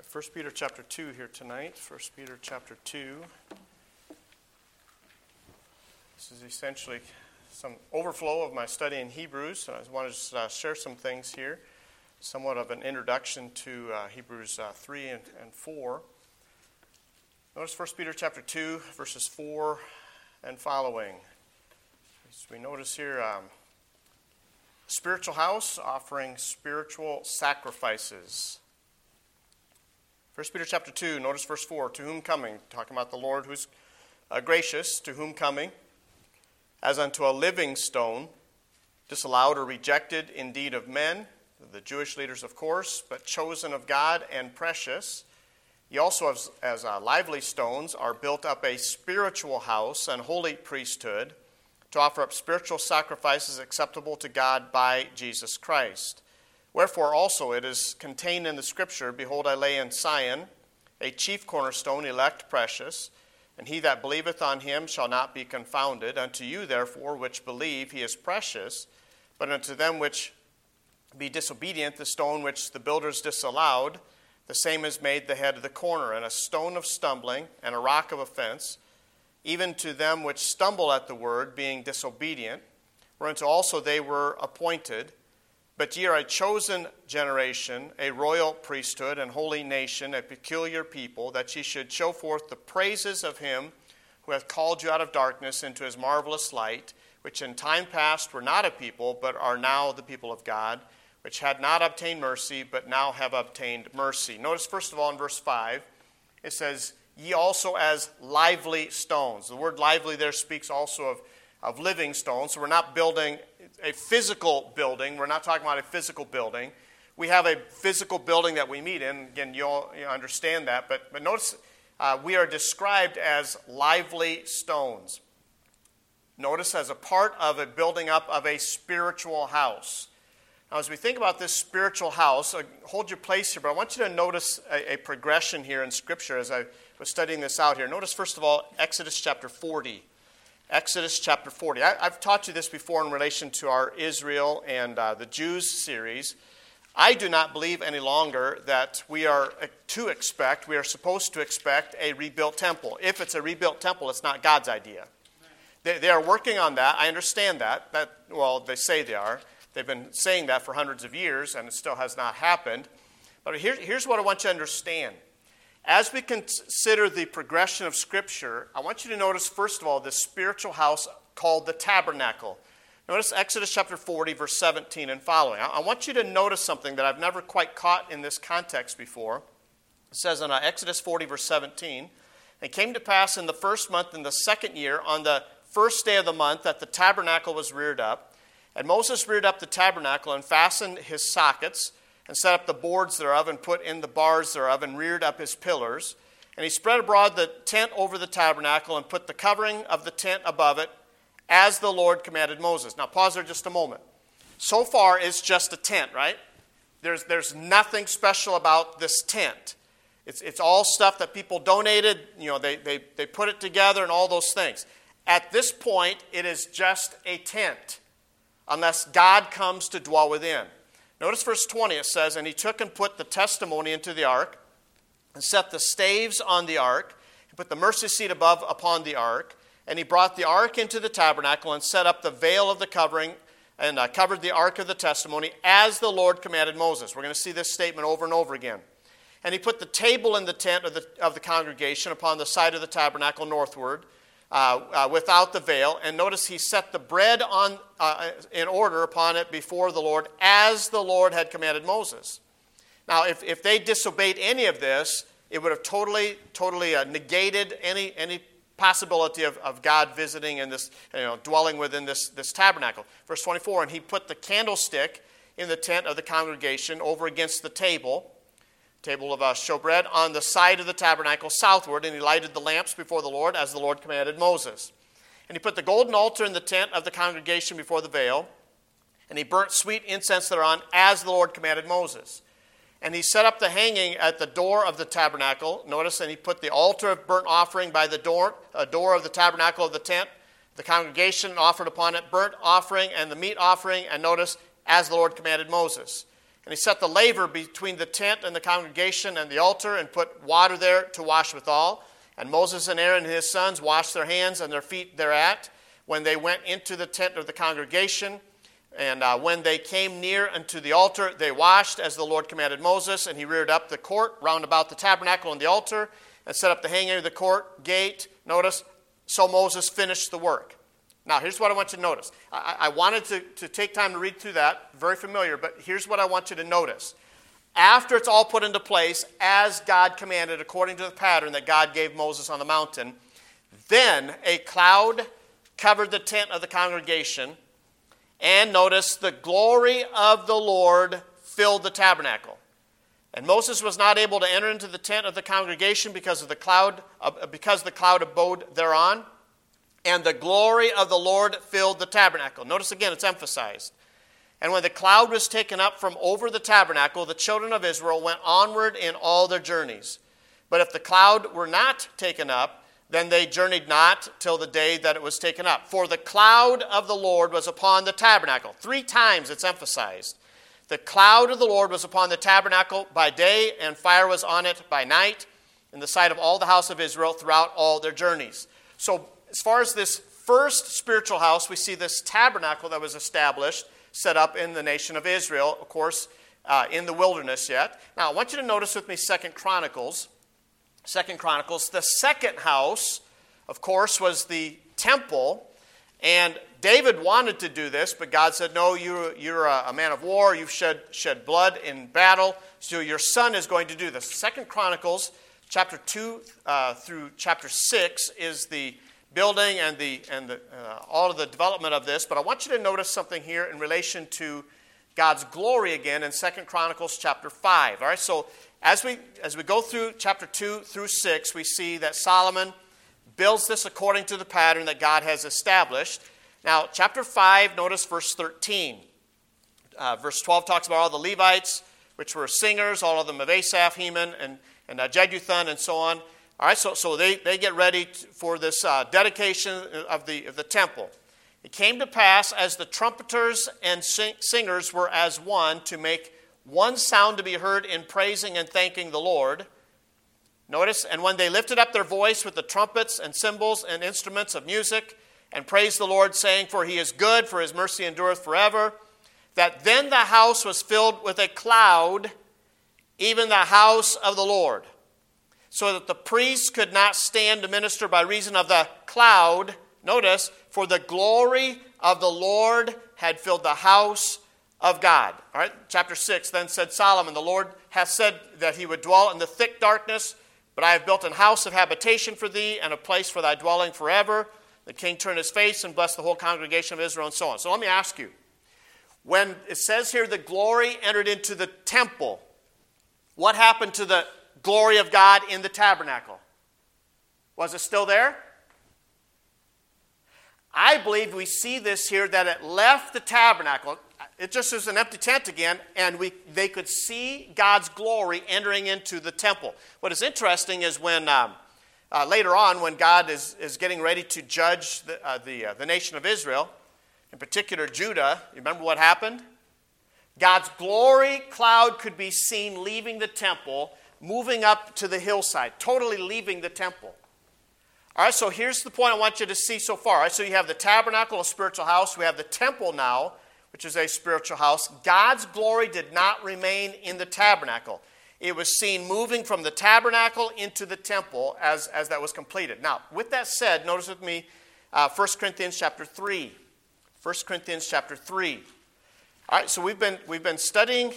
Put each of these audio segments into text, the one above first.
1 Peter chapter 2 here tonight. 1 Peter chapter 2. This is essentially some overflow of my study in Hebrews. And I want to share some things here, somewhat of an introduction to Hebrews 3 and 4. Notice 1 Peter chapter 2, verses 4 and following. As we notice here, spiritual house offering spiritual sacrifices. 1 Peter chapter 2, notice verse 4, to whom coming, talking about the Lord who's gracious, to whom coming, as unto a living stone, disallowed or rejected indeed of men, the Jewish leaders of course, but chosen of God and precious. Ye also as lively stones are built up a spiritual house and holy priesthood, to offer up spiritual sacrifices acceptable to God by Jesus Christ. Wherefore also it is contained in the Scripture, Behold, I lay in Sion a chief cornerstone, elect, precious, and he that believeth on him shall not be confounded. Unto you therefore which believe he is precious, but unto them which be disobedient, the stone which the builders disallowed, the same is made the head of the corner, and a stone of stumbling, and a rock of offense, even to them which stumble at the word, being disobedient, whereunto also they were appointed. But ye are a chosen generation, a royal priesthood, and holy nation, a peculiar people, that ye should show forth the praises of him who hath called you out of darkness into his marvelous light, which in time past were not a people, but are now the people of God, which had not obtained mercy, but now have obtained mercy. Notice first of all in verse 5, it says, Ye also as lively stones. The word lively there speaks also of living stones. So we're not building a physical building. We're not talking about a physical building. We have a physical building that we meet in. Again, you understand that. But notice we are described as lively stones. Notice as a part of a building up of a spiritual house. Now, as we think about this spiritual house, hold your place here, but I want you to notice a progression here in Scripture as I was studying this out here. Notice, first of all, Exodus chapter 40. Exodus chapter 40. I've taught you this before in relation to our Israel and the Jews series. I do not believe any longer that we are supposed to expect a rebuilt temple. If it's a rebuilt temple, it's not God's idea. They are working on that. I understand that. They say they are. They've been saying that for hundreds of years, and it still has not happened. But here's what I want you to understand. As we consider the progression of Scripture, I want you to notice, first of all, this spiritual house called the tabernacle. Notice Exodus chapter 40, verse 17 and following. I want you to notice something that I've never quite caught in this context before. It says in Exodus 40, verse 17, It came to pass in the first month in the second year, on the first day of the month, that the tabernacle was reared up. And Moses reared up the tabernacle and fastened his sockets, and set up the boards thereof, and put in the bars thereof, and reared up his pillars. And he spread abroad the tent over the tabernacle, and put the covering of the tent above it, as the Lord commanded Moses. Now pause there just a moment. So far it's just a tent, right? There's nothing special about this tent. It's all stuff that people donated. They put it together and all those things. At this point, it is just a tent, unless God comes to dwell within. Notice verse 20, it says, And he took and put the testimony into the ark, and set the staves on the ark, and put the mercy seat above upon the ark. And he brought the ark into the tabernacle, and set up the veil of the covering, and covered the ark of the testimony, as the Lord commanded Moses. We're going to see this statement over and over again. And he put the table in the tent of the congregation upon the side of the tabernacle northward, without the veil. And notice he set the bread on in order upon it before the Lord, as the Lord had commanded Moses. Now, if they disobeyed any of this, it would have totally negated any possibility of God visiting in this, dwelling within this tabernacle. Verse 24, And he put the candlestick in the tent of the congregation over against the table of showbread, on the side of the tabernacle southward, and he lighted the lamps before the Lord, as the Lord commanded Moses. And he put the golden altar in the tent of the congregation before the veil, and he burnt sweet incense thereon, as the Lord commanded Moses. And he set up the hanging at the door of the tabernacle. Notice, and he put the altar of burnt offering by the door of the tabernacle of the tent, the congregation offered upon it burnt offering and the meat offering, and notice, as the Lord commanded Moses. And he set the laver between the tent and the congregation and the altar and put water there to wash withal. And Moses and Aaron and his sons washed their hands and their feet thereat when they went into the tent of the congregation. And when they came near unto the altar, they washed as the Lord commanded Moses. And he reared up the court round about the tabernacle and the altar and set up the hanging of the court gate. Notice, so Moses finished the work. Now, here's what I want you to notice. I wanted to take time to read through that. Very familiar, but here's what I want you to notice. After it's all put into place, as God commanded, according to the pattern that God gave Moses on the mountain, then a cloud covered the tent of the congregation, and notice, the glory of the Lord filled the tabernacle. And Moses was not able to enter into the tent of the congregation because the cloud abode thereon. And the glory of the Lord filled the tabernacle. Notice again, it's emphasized. And when the cloud was taken up from over the tabernacle, the children of Israel went onward in all their journeys. But if the cloud were not taken up, then they journeyed not till the day that it was taken up. For the cloud of the Lord was upon the tabernacle. 3 times it's emphasized. The cloud of the Lord was upon the tabernacle by day, and fire was on it by night, in the sight of all the house of Israel throughout all their journeys. So, as far as this first spiritual house, we see this tabernacle that was established, set up in the nation of Israel, of course, in the wilderness yet. Now, I want you to notice with me 2 Chronicles. 2 Chronicles, the second house, of course, was the temple. And David wanted to do this, but God said, no, you're a man of war. You've shed blood in battle, so your son is going to do this. 2 Chronicles, chapter 2 through chapter 6 is the building and all of the development of this. But I want you to notice something here in relation to God's glory again in 2 Chronicles chapter 5. All right, so as we go through chapter 2 through 6, we see that Solomon builds this according to the pattern that God has established. Now, chapter 5, notice verse 13. Verse 12 talks about all the Levites, which were singers, all of them of Asaph, Heman, and Jeduthun, and so on. All right, so they get ready for this dedication of the temple. It came to pass, as the trumpeters and singers were as one, to make one sound to be heard in praising and thanking the Lord. Notice, and when they lifted up their voice with the trumpets and cymbals and instruments of music, and praised the Lord, saying, for he is good, for his mercy endureth forever, that then the house was filled with a cloud, even the house of the Lord, so that the priests could not stand to minister by reason of the cloud. Notice, for the glory of the Lord had filled the house of God. All right, chapter 6, then said Solomon, the Lord hath said that he would dwell in the thick darkness, but I have built an house of habitation for thee, and a place for thy dwelling forever. The king turned his face and blessed the whole congregation of Israel, and so on. So let me ask you, when it says here the glory entered into the temple, what happened to the glory of God in the tabernacle? Was it still there? I believe we see this here, that it left the tabernacle. It just is an empty tent again, and they could see God's glory entering into the temple. What is interesting is when later on, when God is getting ready to judge the nation of Israel, in particular Judah, you remember what happened? God's glory cloud could be seen leaving the temple, moving up to the hillside, totally leaving the temple. All right, so here's the point I want you to see so far. All right, so you have the tabernacle, a spiritual house. We have the temple now, which is a spiritual house. God's glory did not remain in the tabernacle. It was seen moving from the tabernacle into the temple as that was completed. Now, with that said, notice with me 1 Corinthians chapter 3. 1 Corinthians chapter 3. All right, so we've been studying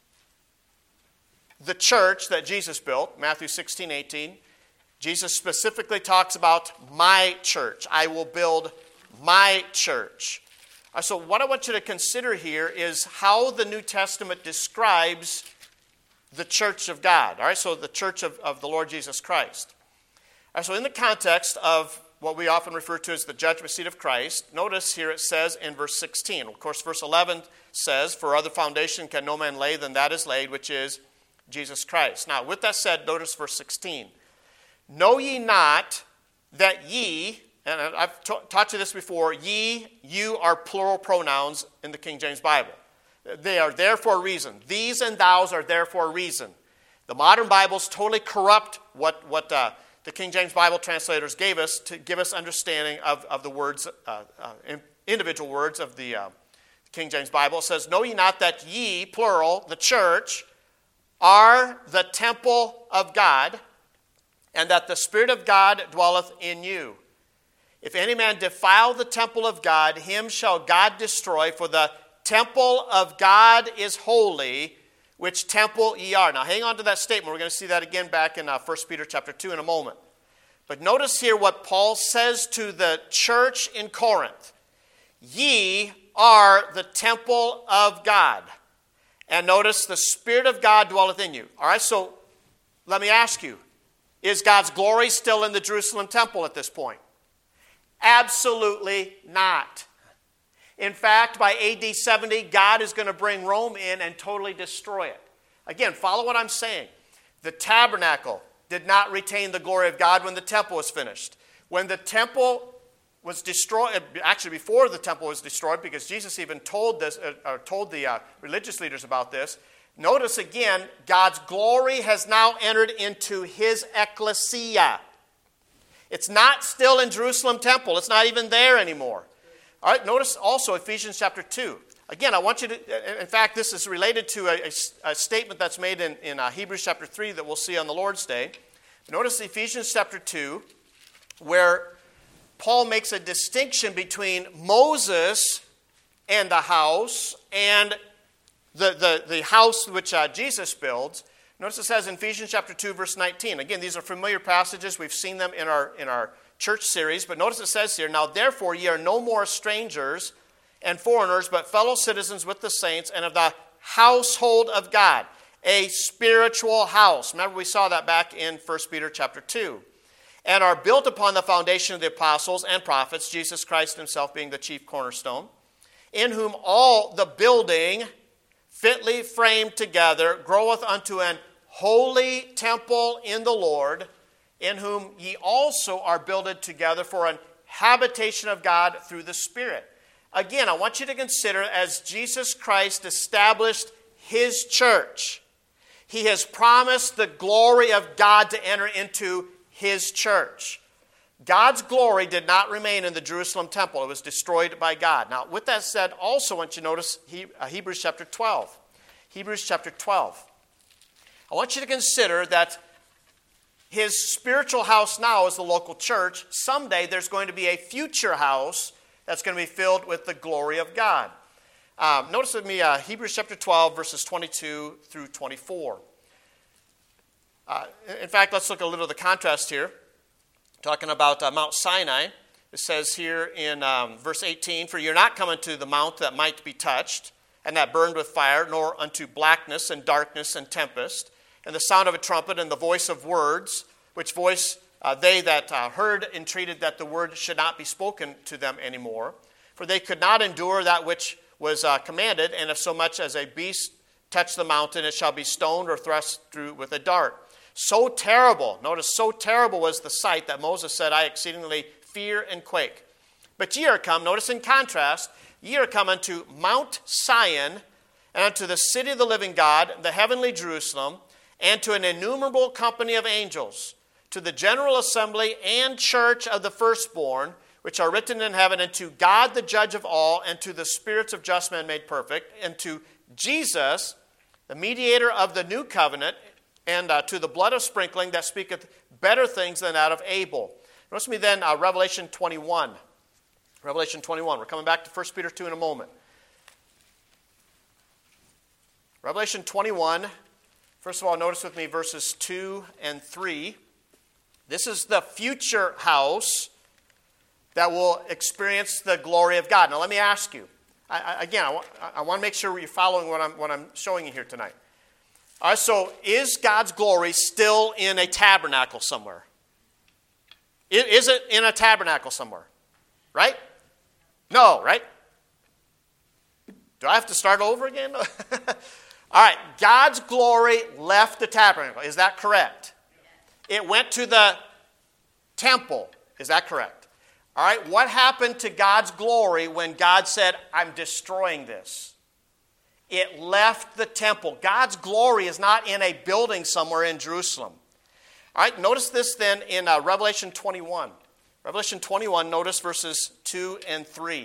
the church that Jesus built, Matthew 16:18. Jesus specifically talks about my church. I will build my church. So what I want you to consider here is how the New Testament describes the church of God. All right, so the church of the Lord Jesus Christ. All right, so in the context of what we often refer to as the judgment seat of Christ, notice here it says in verse 16. Of course, verse 11 says, for other foundation can no man lay than that is laid, which is Jesus Christ. Now, with that said, notice verse 16. Know ye not that ye, and I've taught you this before, ye, you are plural pronouns in the King James Bible. They are there for a reason. These and thous are there for a reason. The modern Bibles totally corrupt what the King James Bible translators gave us to give us understanding of the words, individual words of the King James Bible. It says, "Know ye not that ye," plural, the church, "are the temple of God, and that the Spirit of God dwelleth in you? If any man defile the temple of God, him shall God destroy, for the temple of God is holy, which temple ye are." Now hang on to that statement. We're going to see that again back in 1 Peter chapter 2 in a moment. But notice here what Paul says to the church in Corinth. Ye are the temple of God. And notice the Spirit of God dwelleth in you. All right, so let me ask you, is God's glory still in the Jerusalem temple at this point? Absolutely not. In fact, by AD 70, God is going to bring Rome in and totally destroy it. Again, follow what I'm saying. The tabernacle did not retain the glory of God when the temple was finished. When the temple was destroyed, actually before the temple was destroyed, because Jesus even told the religious leaders about this, notice again, God's glory has now entered into his ecclesia. It's not still in Jerusalem temple. It's not even there anymore. All right, notice also Ephesians chapter 2. Again, I want you to, in fact, this is related to a statement that's made in Hebrews chapter 3 that we'll see on the Lord's Day. Notice Ephesians chapter 2, where Paul makes a distinction between Moses and the house and the house which Jesus builds. Notice it says in Ephesians chapter 2, verse 19. Again, these are familiar passages. We've seen them in our church series. But notice it says here, "Now therefore ye are no more strangers and foreigners, but fellow citizens with the saints and of the household of God." A spiritual house. Remember, we saw that back in 1 Peter chapter 2. "And are built upon the foundation of the apostles and prophets, Jesus Christ himself being the chief cornerstone, in whom all the building fitly framed together groweth unto an holy temple in the Lord, in whom ye also are builded together for an habitation of God through the Spirit." Again, I want you to consider as Jesus Christ established his church, he has promised the glory of God to enter into his church. God's glory did not remain in the Jerusalem temple. It was destroyed by God. Now, with that said, also I want you to notice Hebrews chapter 12. Hebrews chapter 12. I want you to consider that his spiritual house now is the local church. Someday there's going to be a future house that's going to be filled with the glory of God. Notice with me Hebrews chapter 12, verses 22 through 24. In fact, let's look a little at the contrast here. Talking about Mount Sinai. It says here in verse 18, "For you're not coming to the mount that might be touched, and that burned with fire, nor unto blackness and darkness and tempest, and the sound of a trumpet and the voice of words, which voice they that heard entreated that the word should not be spoken to them anymore. For they could not endure that which was commanded, and if so much as a beast touch the mountain, it shall be stoned or thrust through with a dart. So terrible," notice, "so terrible was the sight that Moses said, I exceedingly fear and quake. But ye are come," notice in contrast, "ye are come unto Mount Sion, and unto the city of the living God, the heavenly Jerusalem, and to an innumerable company of angels, to the general assembly and church of the firstborn, which are written in heaven, and to God the judge of all, and to the spirits of just men made perfect, and to Jesus, the mediator of the new covenant, and to the blood of sprinkling that speaketh better things than that of Abel." Notice me then Revelation 21. Revelation 21. We're coming back to 1 Peter 2 in a moment. Revelation 21. First of all, notice with me verses 2 and 3. This is the future house that will experience the glory of God. Now let me ask you. I want to make sure you're following what I'm showing you here tonight. All right, so is God's glory still in a tabernacle somewhere? Is it in a tabernacle somewhere? Right? No, right? Do I have to start over again? All right, God's glory left the tabernacle. Is that correct? It went to the temple. Is that correct? All right, what happened to God's glory when God said, "I'm destroying this"? It left the temple. God's glory is not in a building somewhere in Jerusalem. All right, notice this then in Revelation 21. Revelation 21, notice verses 2 and 3. It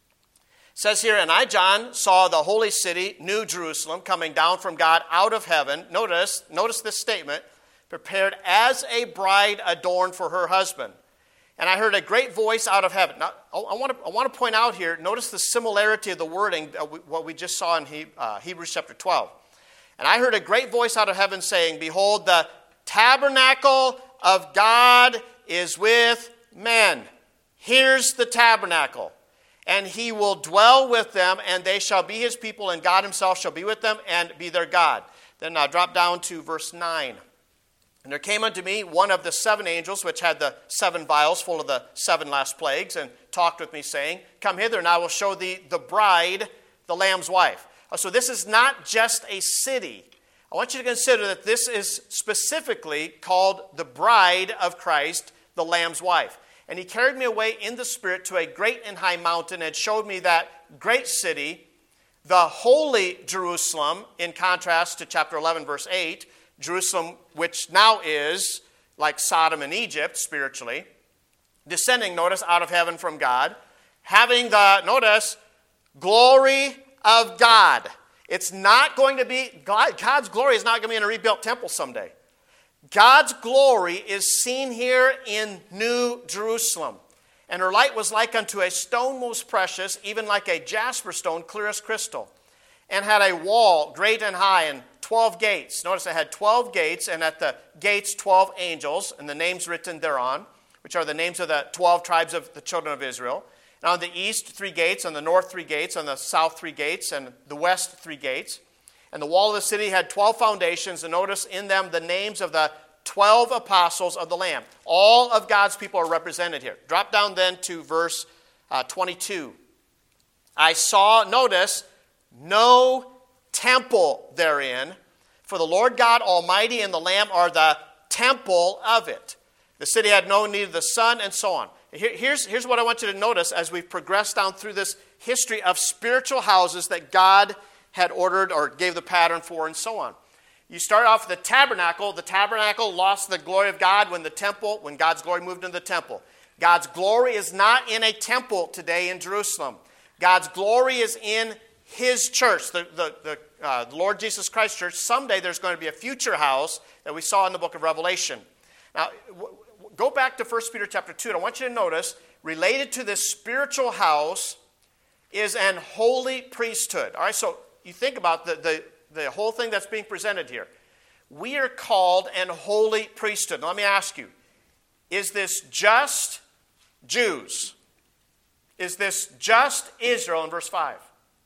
says here, "And I, John, saw the holy city, New Jerusalem, coming down from God out of heaven." Notice this statement, "prepared as a bride adorned for her husband. And I heard a great voice out of heaven." Now, I want to point out here, notice the similarity of the wording, what we just saw in Hebrews chapter 12. "And I heard a great voice out of heaven saying, Behold, the tabernacle of God is with men." Here's the tabernacle. "And he will dwell with them, and they shall be his people, and God himself shall be with them and be their God." Then drop down to verse 9. "And there came unto me one of the 7 angels, which had the 7 vials full of the 7 last plagues, and talked with me, saying, Come hither, and I will show thee the bride, the Lamb's wife." So this is not just a city. I want you to consider that this is specifically called the bride of Christ, the Lamb's wife. "And he carried me away in the Spirit to a great and high mountain, and showed me that great city, the holy Jerusalem," in contrast to chapter 11, verse 8, Jerusalem, which now is like Sodom and Egypt spiritually, descending, notice, out of heaven from God, having the, notice, glory of God. It's not going to be, God's glory is not going to be in a rebuilt temple someday. God's glory is seen here in New Jerusalem. "And her light was like unto a stone most precious, even like a jasper stone, clear as crystal. And had a wall great and high, and 12 gates." Notice it had 12 gates, and at the gates 12 angels, and the names written thereon, which are the names of the 12 tribes of the children of Israel. "And on the east 3 gates, on the north 3 gates, on the south 3 gates, and the west 3 gates. And the wall of the city had 12 foundations, and notice in them the names of the 12 apostles of the Lamb." All of God's people are represented here. Drop down then to verse 22. "I saw," notice, "no temple therein, for the Lord God Almighty and the Lamb are the temple of it. The city had no need of the sun," and so on. Here's what I want you to notice as we progress down through this history of spiritual houses that God had ordered or gave the pattern for, and so on. You start off with the tabernacle. The tabernacle lost the glory of God when God's glory moved into the temple. God's glory is not in a temple today in Jerusalem. God's glory is in his church, the Lord Jesus Christ church. Someday there's going to be a future house that we saw in the book of Revelation. Now, go back to 1 Peter chapter 2, and I want you to notice, related to this spiritual house is an holy priesthood. All right, so you think about the whole thing that's being presented here. We are called an holy priesthood. Now, let me ask you, is this just Jews? Is this just Israel in verse 5?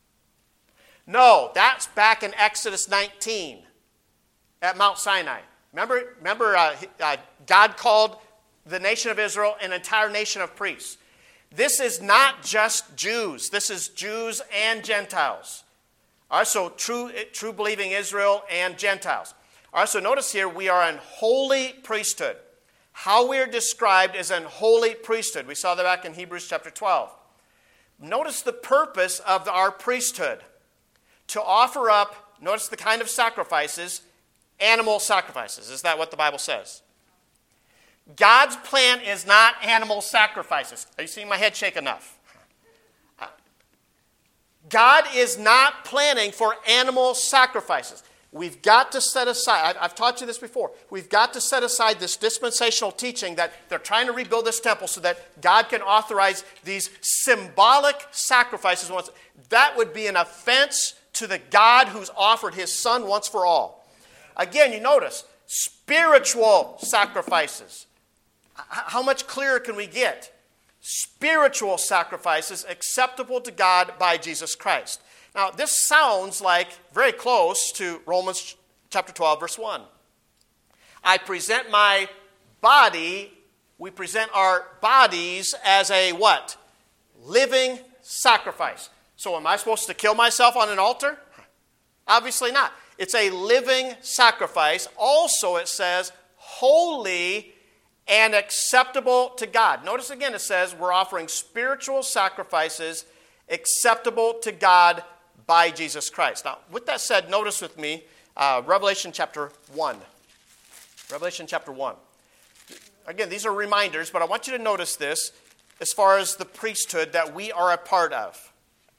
No, that's back in Exodus 19 at Mount Sinai. Remember God called the nation of Israel an entire nation of priests. This is not just Jews. This is Jews and Gentiles. All right, so true believing Israel and Gentiles. All right, so notice here we are an holy priesthood. How we are described is an holy priesthood. We saw that back in Hebrews chapter 12. Notice the purpose of our priesthood. To offer up, notice the kind of sacrifices, animal sacrifices. Is that what the Bible says? God's plan is not animal sacrifices. Are you seeing my head shake enough? God is not planning for animal sacrifices. We've got to set aside, I've taught you this before, we've got to set aside this dispensational teaching that they're trying to rebuild this temple so that God can authorize these symbolic sacrifices. That would be an offense to the God who's offered his Son once for all. Again, you notice, spiritual sacrifices. How much clearer can we get? Spiritual sacrifices acceptable to God by Jesus Christ. Now, this sounds like very close to Romans chapter 12, verse 1. I present my body, we present our bodies as a what? Living sacrifice. So am I supposed to kill myself on an altar? Obviously not. It's a living sacrifice. Also, it says, holy and acceptable to God. Notice again, it says we're offering spiritual sacrifices acceptable to God by Jesus Christ. Now, with that said, notice with me Revelation chapter 1. Revelation chapter 1. Again, these are reminders, but I want you to notice this as far as the priesthood that we are a part of.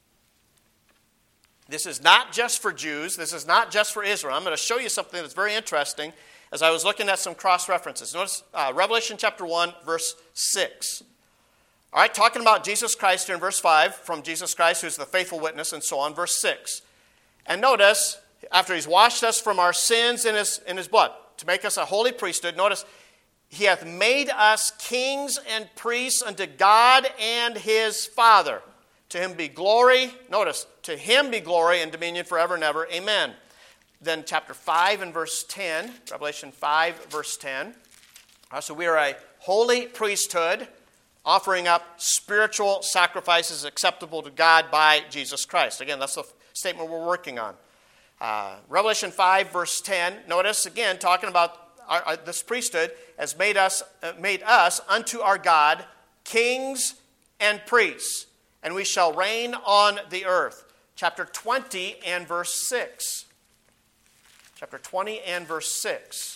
This is not just for Jews. This is not just for Israel. I'm going to show you something that's very interesting as I was looking at some cross-references. Notice Revelation chapter 1, verse 6. All right, talking about Jesus Christ here in verse 5, from Jesus Christ, who's the faithful witness, and so on, verse 6. And notice, after he's washed us from our sins in his blood, to make us a holy priesthood, notice, he hath made us kings and priests unto God and his Father. To him be glory, notice, to him be glory and dominion forever and ever. Amen. Then chapter 5 and verse 10, Revelation 5, verse 10. So we are a holy priesthood, offering up spiritual sacrifices acceptable to God by Jesus Christ. Again, that's the statement we're working on. Revelation 5, verse 10, notice, again, talking about this priesthood has made us unto our God kings and priests, and we shall reign on the earth. Chapter 20 and verse 6. Chapter 20 and verse 6.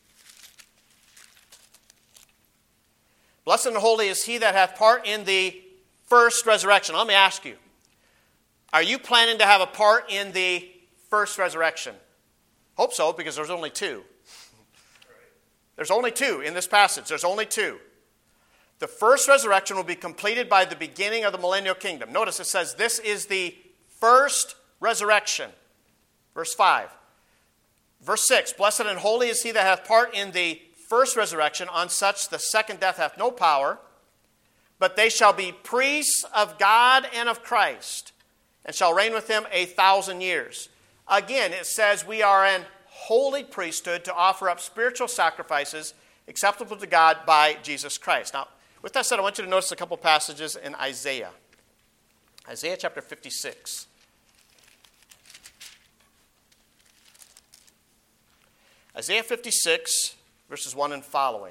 Blessed and holy is he that hath part in the first resurrection. Let me ask you, are you planning to have a part in the first resurrection? Hope so, because there's only two. There's only two in this passage. There's only two. The first resurrection will be completed by the beginning of the millennial kingdom. Notice it says this is the first resurrection. Verse 5. Verse 6. Blessed and holy is he that hath part in the first resurrection. On such the second death hath no power. But they shall be priests of God and of Christ, and shall reign with him 1,000 years. Again, it says we are an holy priesthood to offer up spiritual sacrifices acceptable to God by Jesus Christ. Now, with that said, I want you to notice a couple passages in Isaiah. Isaiah chapter 56. Isaiah 56, verses 1 and following.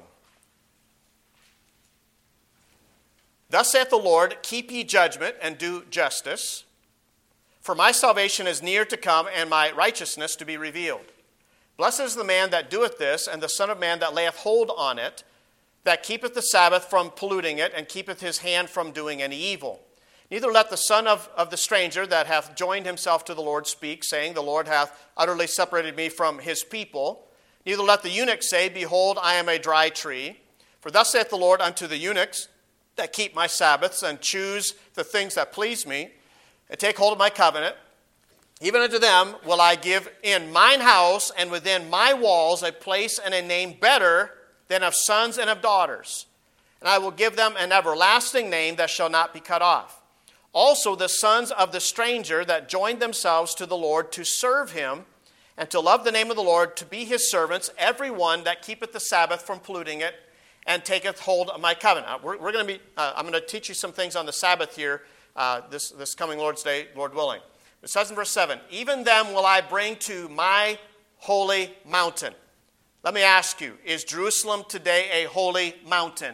Thus saith the Lord, keep ye judgment and do justice, for my salvation is near to come, and my righteousness to be revealed. Blessed is the man that doeth this, and the Son of Man that layeth hold on it, that keepeth the Sabbath from polluting it, and keepeth his hand from doing any evil. Neither let the son of the stranger that hath joined himself to the Lord speak, saying, the Lord hath utterly separated me from his people. Neither let the eunuch say, behold, I am a dry tree. For thus saith the Lord unto the eunuchs that keep my Sabbaths, and choose the things that please me, and take hold of my covenant, even unto them will I give in mine house and within my walls a place and a name better than of sons and of daughters. And I will give them an everlasting name that shall not be cut off. Also the sons of the stranger that joined themselves to the Lord to serve him, and to love the name of the Lord, to be his servants, every one that keepeth the Sabbath from polluting it, and taketh hold of my covenant. I'm going to teach you some things on the Sabbath here this coming Lord's Day, Lord willing. It says in verse 7, even them will I bring to my holy mountain. Let me ask you, is Jerusalem today a holy mountain?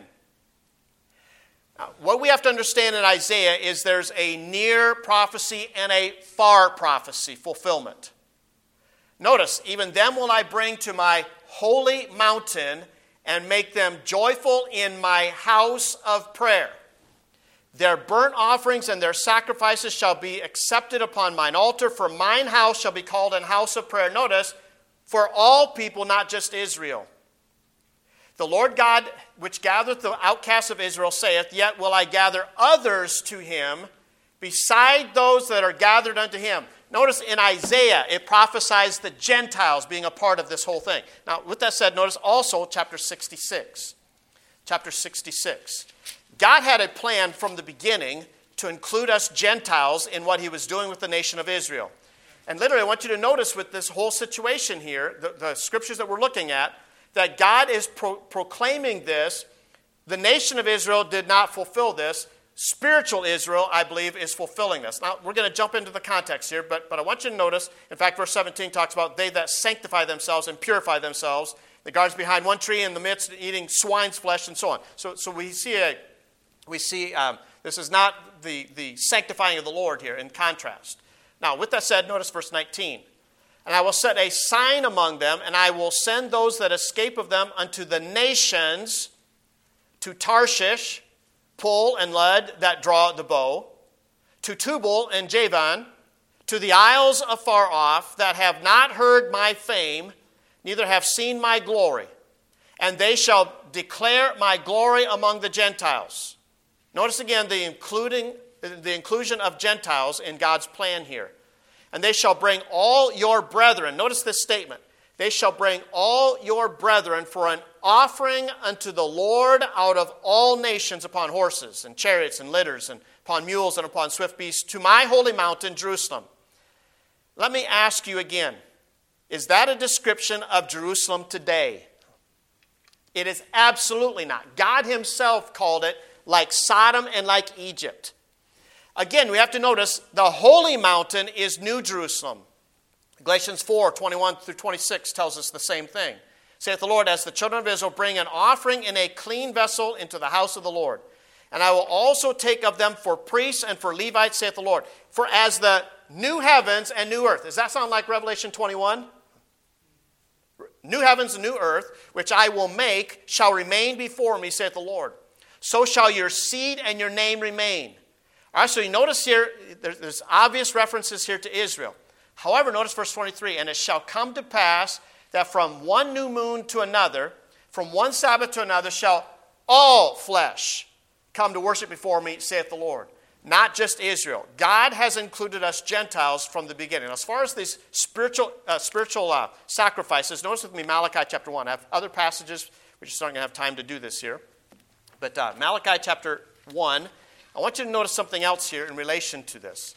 Now, what we have to understand in Isaiah is there's a near prophecy and a far prophecy fulfillment. Notice, even them will I bring to my holy mountain and make them joyful in my house of prayer. Their burnt offerings and their sacrifices shall be accepted upon mine altar, for mine house shall be called an house of prayer. Notice, for all people, not just Israel. The Lord God, which gathereth the outcasts of Israel, saith, yet will I gather others to him, beside those that are gathered unto him. Notice in Isaiah, it prophesies the Gentiles being a part of this whole thing. Now, with that said, notice also chapter 66. Chapter 66. God had a plan from the beginning to include us Gentiles in what he was doing with the nation of Israel. And literally, I want you to notice with this whole situation here, the scriptures that we're looking at, that God is proclaiming this. The nation of Israel did not fulfill this. Spiritual Israel, I believe, is fulfilling this. Now, we're going to jump into the context here, but I want you to notice, in fact, verse 17 talks about they that sanctify themselves and purify themselves, the guards behind one tree in the midst eating swine's flesh and so on. So we see this is not the sanctifying of the Lord here in contrast. Now, with that said, notice verse 19. And I will set a sign among them, and I will send those that escape of them unto the nations, to Tarshish, Pul and Lud that draw the bow, to Tubal and Javan, to the isles afar off that have not heard my fame, neither have seen my glory. And they shall declare my glory among the Gentiles. Notice again the inclusion of Gentiles in God's plan here. And they shall bring all your brethren. Notice this statement. They shall bring all your brethren for an offering unto the Lord out of all nations upon horses and chariots and litters and upon mules and upon swift beasts to my holy mountain, Jerusalem. Let me ask you again, is that a description of Jerusalem today? It is absolutely not. God himself called it like Sodom and like Egypt. Again, we have to notice the holy mountain is New Jerusalem. Galatians 4, 21 through 26 tells us the same thing. Saith the Lord, as the children of Israel bring an offering in a clean vessel into the house of the Lord. And I will also take of them for priests and for Levites, saith the Lord. For as the new heavens and new earth. Does that sound like Revelation 21? New heavens and new earth, which I will make, shall remain before me, saith the Lord. So shall your seed and your name remain. All right, so you notice here, there's obvious references here to Israel. However, notice verse 23, and it shall come to pass that from one new moon to another, from one Sabbath to another, shall all flesh come to worship before me, saith the Lord. Not just Israel. God has included us Gentiles from the beginning. As far as these spiritual sacrifices, notice with me Malachi chapter 1. I have other passages. We're just not going to have time to do this here. But Malachi chapter 1, I want you to notice something else here in relation to this.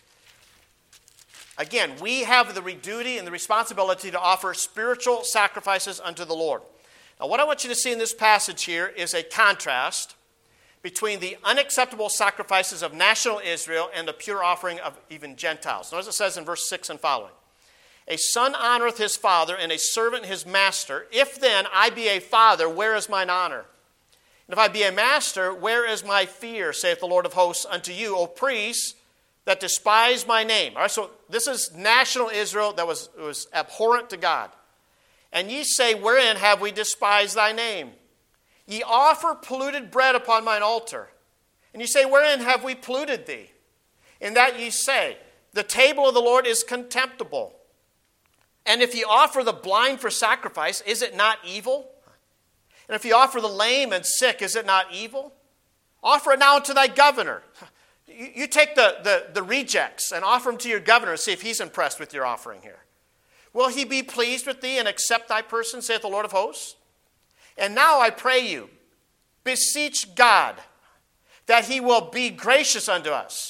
Again, we have the duty and the responsibility to offer spiritual sacrifices unto the Lord. Now, what I want you to see in this passage here is a contrast between the unacceptable sacrifices of national Israel and the pure offering of even Gentiles. Notice it says in verse 6 and following, a son honoreth his father, and a servant his master. If then I be a father, where is mine honor? And if I be a master, where is my fear, saith the Lord of hosts, unto you, O priests, that despise my name? All right, so this is national Israel that was abhorrent to God. And ye say, wherein have we despised thy name? Ye offer polluted bread upon mine altar. And ye say, wherein have we polluted thee? In that ye say, the table of the Lord is contemptible. And if ye offer the blind for sacrifice, is it not evil? And if you offer the lame and sick, is it not evil? Offer it now to thy governor. You take the rejects and offer them to your governor and see if he's impressed with your offering here. Will he be pleased with thee and accept thy person, saith the Lord of hosts? And now I pray you, beseech God that he will be gracious unto us.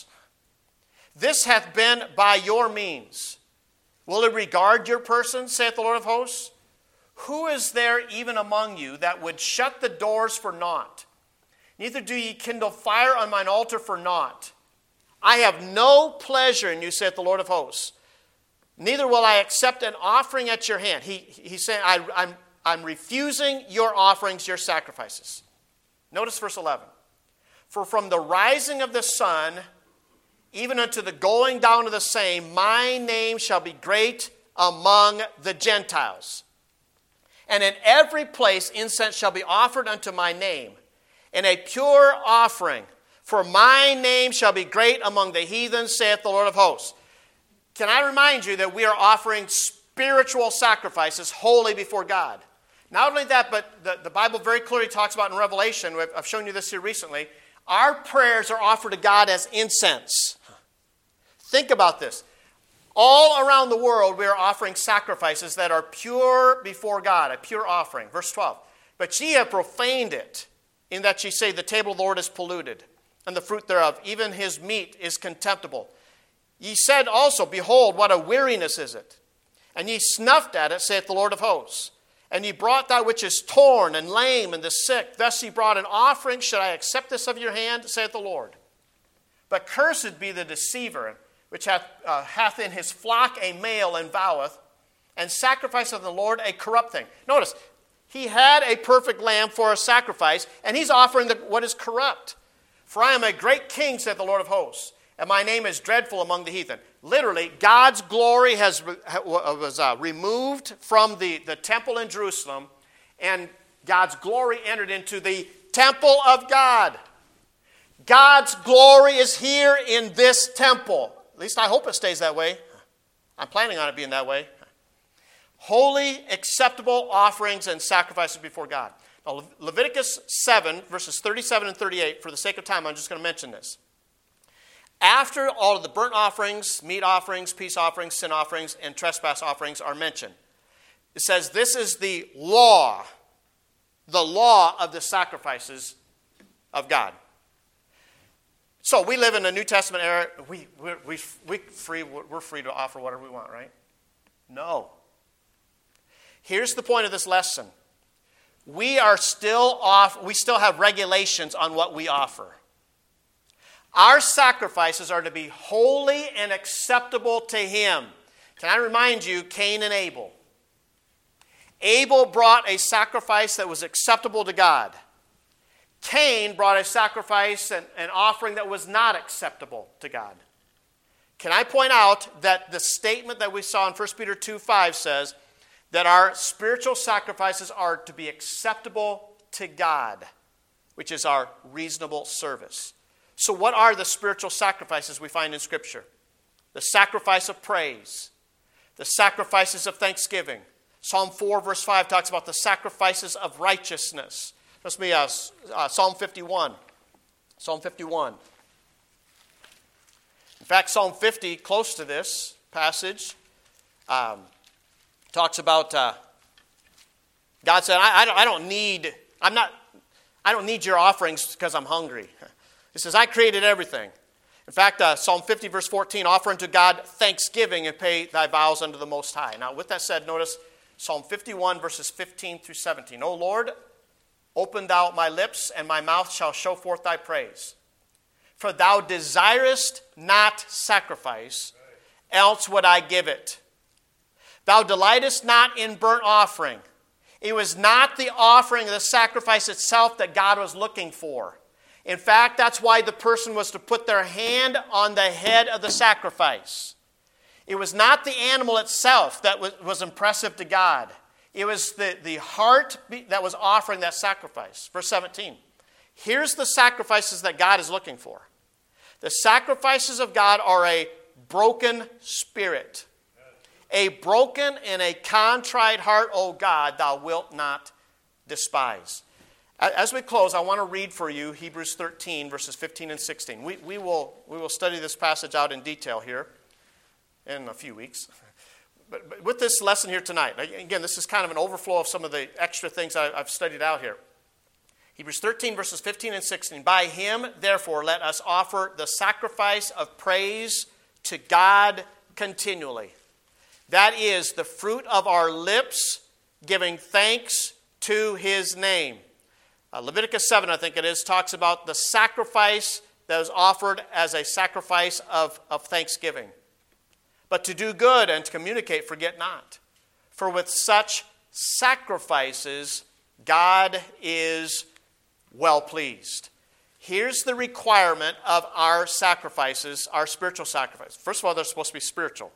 This hath been by your means. Will he regard your person, saith the Lord of hosts? Who is there even among you that would shut the doors for naught? Neither do ye kindle fire on mine altar for naught. I have no pleasure in you, saith the Lord of hosts. Neither will I accept an offering at your hand. He's saying, I'm refusing your offerings, your sacrifices. Notice verse 11. For from the rising of the sun, even unto the going down of the same, my name shall be great among the Gentiles. And in every place incense shall be offered unto my name, and a pure offering. For my name shall be great among the heathen, saith the Lord of hosts. Can I remind you that we are offering spiritual sacrifices wholly before God? Not only that, but the Bible very clearly talks about in Revelation, I've shown you this here recently, our prayers are offered to God as incense. Think about this. All around the world, we are offering sacrifices that are pure before God, a pure offering. Verse 12. But ye have profaned it, in that ye say, the table of the Lord is polluted, and the fruit thereof, even his meat, is contemptible. Ye said also, behold, what a weariness is it. And ye snuffed at it, saith the Lord of hosts. And ye brought that which is torn and lame and the sick. Thus ye brought an offering. Should I accept this of your hand, saith the Lord? But cursed be the deceiver, which hath in his flock a male and voweth, and sacrificeth the Lord a corrupt thing. Notice, he had a perfect lamb for a sacrifice, and he's offering what is corrupt. For I am a great king, saith the Lord of hosts, and my name is dreadful among the heathen. literally, God's glory was removed from the temple in Jerusalem, and God's glory entered into the temple of God. God's glory is here in this temple. At least I hope it stays that way. I'm planning on it being that way. Holy, acceptable offerings and sacrifices before God. Now, Leviticus 7, verses 37 and 38, for the sake of time, I'm just going to mention this. After all of the burnt offerings, meat offerings, peace offerings, sin offerings, and trespass offerings are mentioned, it says this is the law of the sacrifices of God. So we live in a New Testament era. We're free to offer whatever we want, right? No. Here's the point of this lesson. We still have regulations on what we offer. Our sacrifices are to be holy and acceptable to Him. Can I remind you, Cain and Abel? Abel brought a sacrifice that was acceptable to God. Cain brought a sacrifice, an offering that was not acceptable to God. Can I point out that the statement that we saw in 1 Peter 2:5 says that our spiritual sacrifices are to be acceptable to God, which is our reasonable service. So what are the spiritual sacrifices we find in Scripture? The sacrifice of praise, the sacrifices of thanksgiving. Psalm 4, verse 5 talks about the sacrifices of righteousness. Let's be Psalm 51. Psalm 51. In fact, Psalm 50, close to this passage, talks about God said, I don't need your offerings because I'm hungry. He says, I created everything. In fact, Psalm 50, verse 14, offer unto God thanksgiving and pay thy vows unto the Most High. Now, with that said, notice Psalm 51, verses 15 through 17. O Lord, open thou my lips, and my mouth shall show forth thy praise. For thou desirest not sacrifice, else would I give it. Thou delightest not in burnt offering. It was not the offering, the sacrifice itself that God was looking for. In fact, that's why the person was to put their hand on the head of the sacrifice. It was not the animal itself that was impressive to God. It was the heart that was offering that sacrifice. Verse 17. Here's the sacrifices that God is looking for. The sacrifices of God are a broken spirit. A broken and a contrite heart, O God, thou wilt not despise. As we close, I want to read for you Hebrews 13, verses 15 and 16. We will study this passage out in detail here in a few weeks. But with this lesson here tonight, again, this is kind of an overflow of some of the extra things I've studied out here. Hebrews 13, verses 15 and 16. By him, therefore, let us offer the sacrifice of praise to God continually. That is the fruit of our lips, giving thanks to his name. Leviticus 7, I think it is, talks about the sacrifice that was offered as a sacrifice of thanksgiving. But to do good and to communicate, forget not. For with such sacrifices, God is well pleased. Here's the requirement of our sacrifices, our spiritual sacrifices. First of all, they're supposed to be spiritual.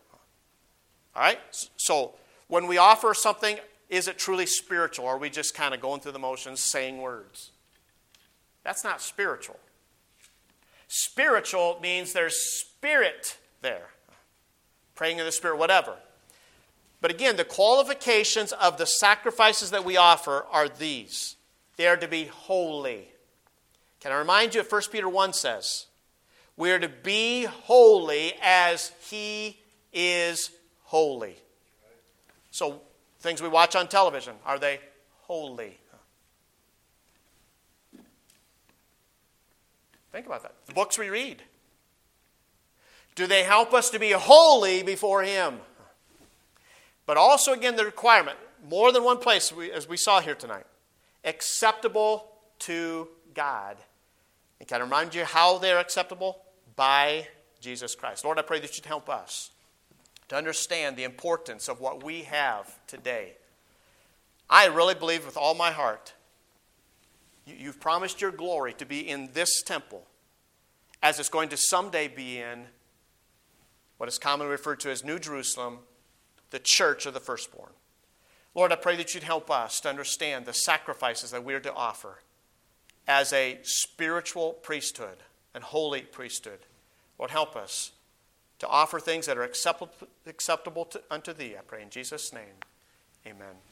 All right? So when we offer something, is it truly spiritual? Or are we just kind of going through the motions, saying words? That's not spiritual. Spiritual means there's spirit there. Praying in the Spirit, whatever. But again, the qualifications of the sacrifices that we offer are these. They are to be holy. Can I remind you what 1 Peter 1 says? We are to be holy as he is holy. So, things we watch on television, are they holy? Think about that. The books we read, do they help us to be holy before him? But also, again, the requirement, more than one place, as we saw here tonight, acceptable to God. And can I remind you how they're acceptable? By Jesus Christ. Lord, I pray that you'd help us to understand the importance of what we have today. I really believe with all my heart, you've promised your glory to be in this temple, as it's going to someday be in what is commonly referred to as New Jerusalem, the church of the firstborn. Lord, I pray that you'd help us to understand the sacrifices that we are to offer as a spiritual priesthood and holy priesthood. Lord, help us to offer things that are acceptable unto thee, I pray in Jesus' name. Amen.